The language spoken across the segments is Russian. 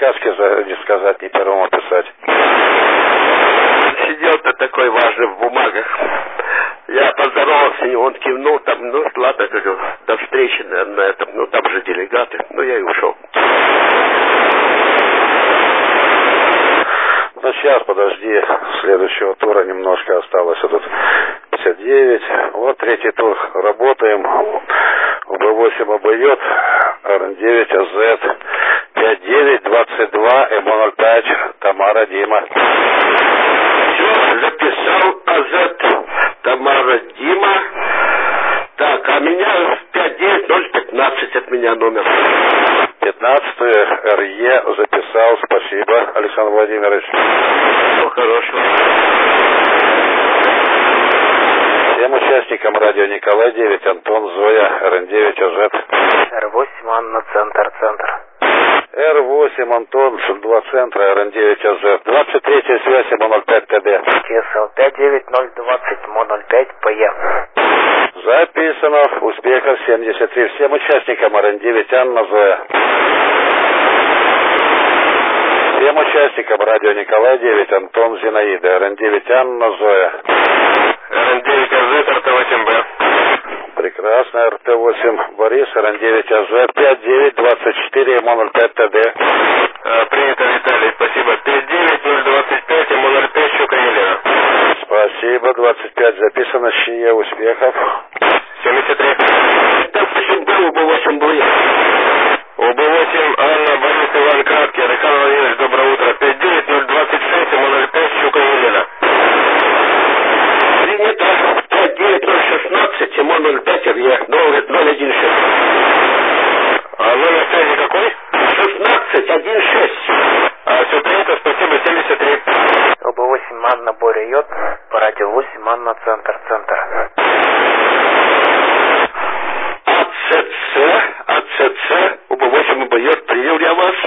сказки не сказать, ни первому писать. Сидел-то такой важный в бумагах. Я поздоровался, и он кивнул, там, ну, ладно, говорю, до встречи, наверное, на этом, ну, там же делегаты, ну, я и ушел. Ну, сейчас, подожди, следующего тура немножко осталось, тут 59, вот третий тур, работаем, УБ8 обойдет, РН9, АЗ, 59, 22, МО05, Тамара, Дима. Все, записал АЗ, Тамара, Дима. Так, а меня 59015 от меня номер. 15-й РЕ записал, спасибо, Александр Владимирович. Всего хорошего. Всем участникам радио Николай 9, Антон, Зоя, РН9, АЗ. Р8, Анна, центр. Р8, Антон, 2 центра, РН9, АЗ. 23-я связь, МО05, ТД. КСЛ 59020, МО05, ПЕ. Записано. Успехов 73. Всем участникам РН9, Анна, Зоя. Всем участникам радио Николай 9, Антон, Зинаида. РН9, Анна, Зоя. РН9 АЗ, РТ8Б. Прекрасно. РТ8 Борис, РН9 АЗ, 5924, МО05, ТД. Принято, Виталий, спасибо. 59025, МО05, Щука Елена. Спасибо. 25 записано. Щия. Успехов. 73. Это 8Б, УБ8 был я. УБ8, Анна, Борис, Иван, Краткий. Александр Владимирович, доброе утро. 59026, МО05, Щука Елена. Принято. 59016, МО05, РЕ, 016. А номер связи какой? 1616. Все принято, спасибо, 73. ОБ8, Анна, Боря, Йод. По радио 8, Анна, центр. АЦЦ, УБ8, УБ, принял я вас.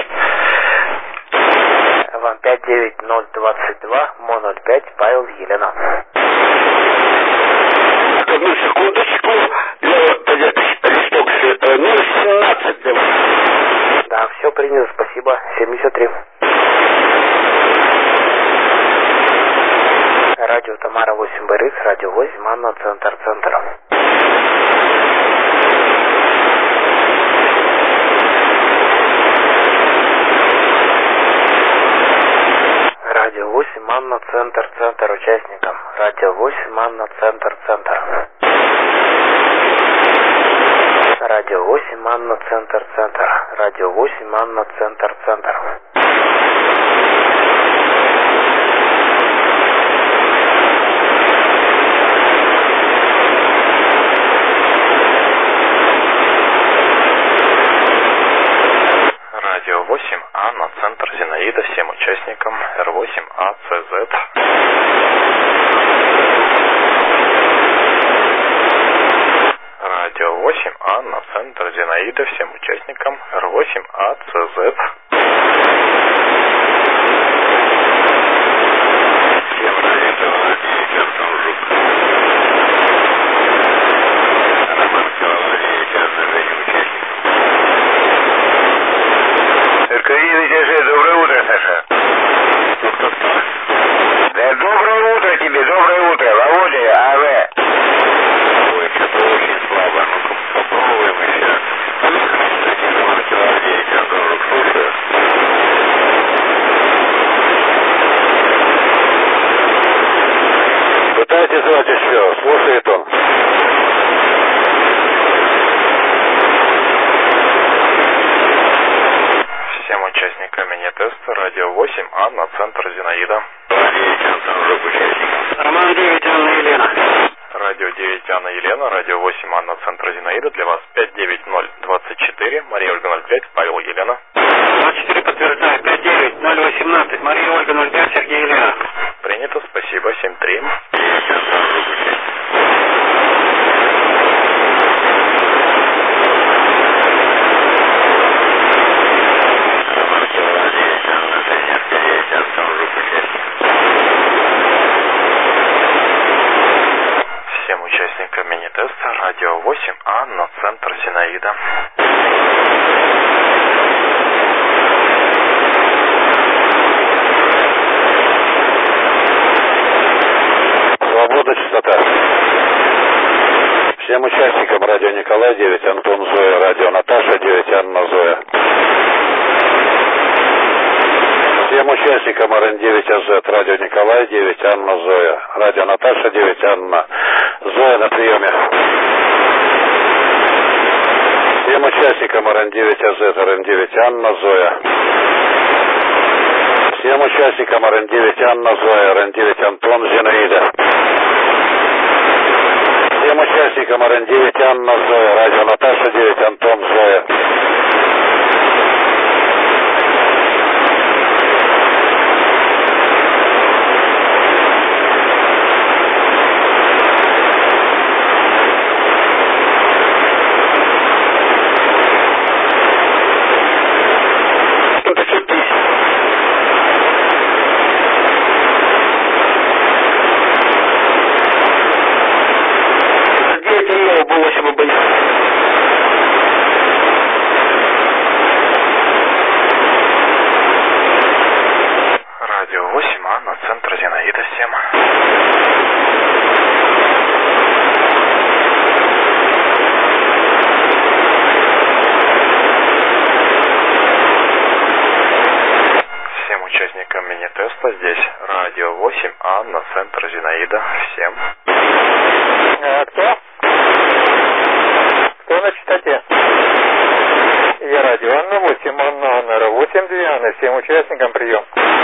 Вам 59022, МО05, Павел, Елена. Одну секундочку. Листок 017 для вас. Да, все принято, спасибо, 73. Радио Тамара 8 Борис, радио 8, Анна, центр. Радио 8, Анна, центр, участникам. Радио 8, Анна, центр. Радио 8, Анна, центр. Радио 8, Анна, центр. Радио 8, Анна, центр, Зинаида, всем участникам, Р8, АЦЗ. Радио 8, Анна, центр, Зинаида, всем участникам, Р8, АЦЗ. Доброе утро, Саша. Да, доброе утро тебе, доброе утро, Володя, АВ. Ой, что-то очень слабо, ну-ка попробуем еще. Слушаю. Пытайтесь звать еще. Слушает он. Всем участникам мини-теста радио 8, Анна, центр, Зинаида. Роман 9, Анна, Елена. Радио 9, Анна, Елена, радио 8, Анна, центр, Зинаида. Для вас 59024, Мария Ольга 05, Павел, Елена. 24 подтверждаю, 59018, Мария Ольга 05, Сергей, Елена. Принято, спасибо, 73. Всем участникам мини-теста радио 8, Анна, центр, Зинаида. Всем участникам радио Николай 9 Антон Зоя, радио Наташа 9 Анна Зоя. Всем участникам РН9 АЗ, радио Николай 9 Анна Зоя, радио Наташа 9 Анна Зоя на приеме. Всем участникам РН9 АЗ, РН9 Анна Зоя. Всем участникам РН9 Анна Зоя, РН9 Антон Зинаида. Всем участникам РН9 Анна Зоя, радио Наташа 9 Антон Зоя. Радио 8 Анна, центр Зинаида, всем. Всем участникам мини-теста здесь радио 8 Анна, центр Зинаида, всем. Кто? Кто на частоте? Я радио Анна 8 Анна Анна 8 2 Анны, всем участникам прием.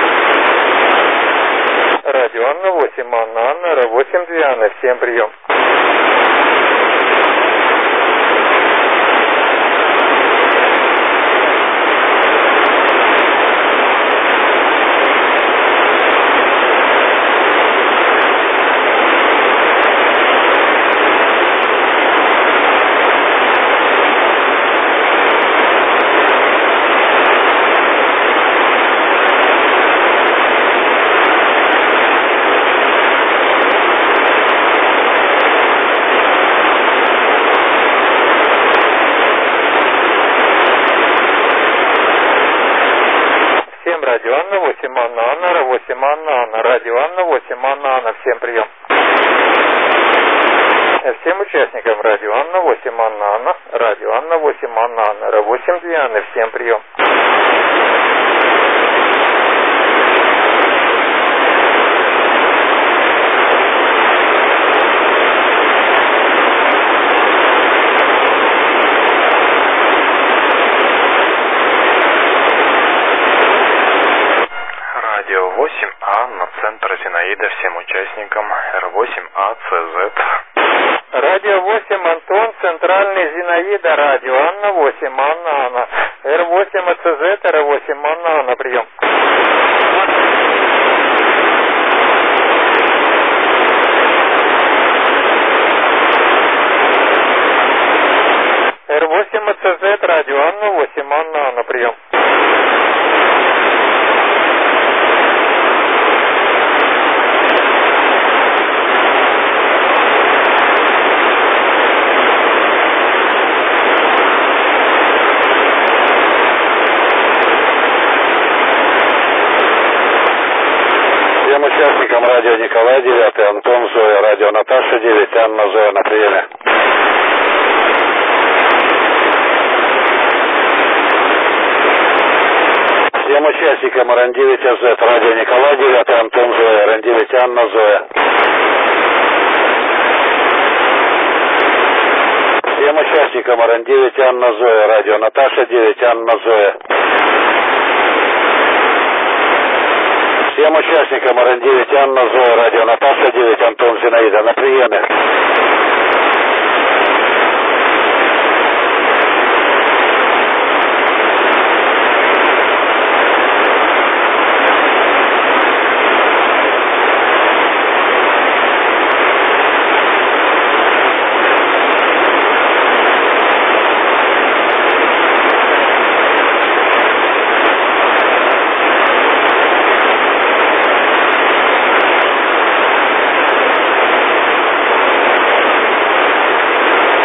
Радио Анна 8 Анна Анна 8 2 Анны, всем прием. Радио Анна 8 Анна Анна 8 Анна Анна, радио Анна 8 Анна Анна, всем прием. Всем участникам радио Анна 8 Анна Анна, радио Анна 8 Анна Анна 8 2 Анны, всем прием. Радио 8 Анна, центр Зинаида, всем участникам Р8 АЦЗ. Радио 8 Антон, центральный Зинаида, радио Анна 8 Анна Анна, Р8 АЦЗ, Р8 Анна Анна, прием. Р8 АЦЗ, радио Анна 8 Анна Анна, прием. Всем участникам радио Николай 9 Антон Зоя, радио Наташа 9 Анна Зоя на приеме. Всем участникам РН9 АЗ, радио Николай 9 Антон Зоя, РН9 Анна Зоя. Всем участникам РН9 Анна Зоя, радио Наташа 9 Анна Зоя. Всем участникам РН9 Анна Зоя, радио Наташа 9 Антон Зинаида на приеме.